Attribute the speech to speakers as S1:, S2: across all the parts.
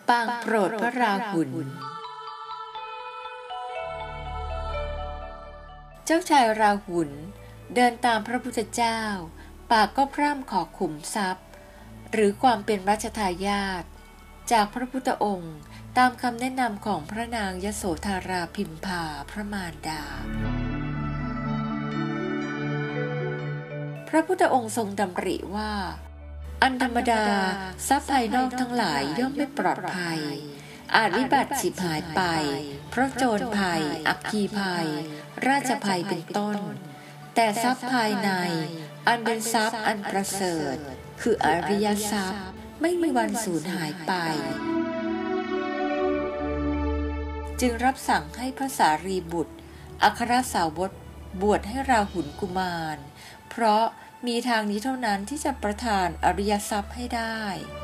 S1: ปางโปรดพระราหุลเจ้าชายราหุลเดินตามพระพุทธเจ้าปากก็พร่ำขอขุมทรัพย์หรือความเป็นรัชทายาทจากพระพุทธองค์ตามคำแนะนำของพระนางยโสธาราพิมพาพระมารดาพระพุทธองค์ทรงดำริว่าอันธรรมดาทรัพย์ภายนอกทั้งหลายย่อมไม่ปลอดภัยอาจวิบัติฉิบหายไปเพราะโจรภัยอัคคีภัยราชภัยเป็นต้นแต่ทรัพย์ภายในอันเป็นทรัพย์อันประเสริฐคืออริยทรัพย์ไม่มีวันสูญหายไปจึงรับสั่งให้พระสารีบุตรอัครสาวกบวชให้ราหุลกุมารเพราะมีทางนี้เท่านั้นที่จะประทานอริยทรัพย์ให้ได้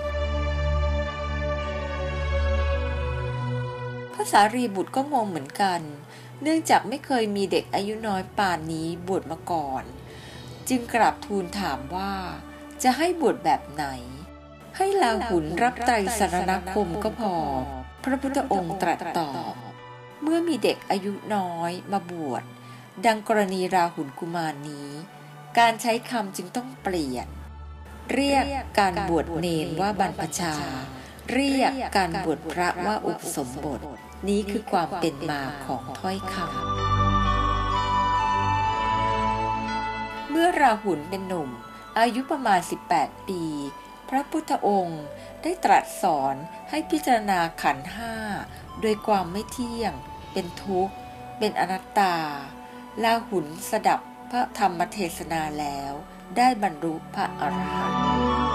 S1: พระสารีบุตรก็งงเหมือนกันเนื่องจากไม่เคยมีเด็กอายุน้อยป่านนี้บวชมาก่อนจึงกราบทูลถามว่าจะให้บวชแบบไหนให้ราหุลรับไตรสรณคมก็พอพระพุทธองค์ตรัสตอบเมื่อมีเด็กอายุน้อยมาบวชดังกรณีราหุลกุมารนี้การใช้คำจึงต้องเปลี่ยนเรียกการบวชเณรว่าบรรพชาเรียกการบวชพระว่าอุปสมบทนี้คือความเป็นมาของถ้อยคำเมื่อราหุลเป็นหนุ่มอายุประมาณ18ปีพระพุทธองค์ได้ตรัสสอนให้พิจารณาขันธ์ห้าโดยความไม่เที่ยงเป็นทุกข์เป็นอนัตตาราหุลสดับพระธรรมเทศนาแล้วได้บรรลุพระอรหันต์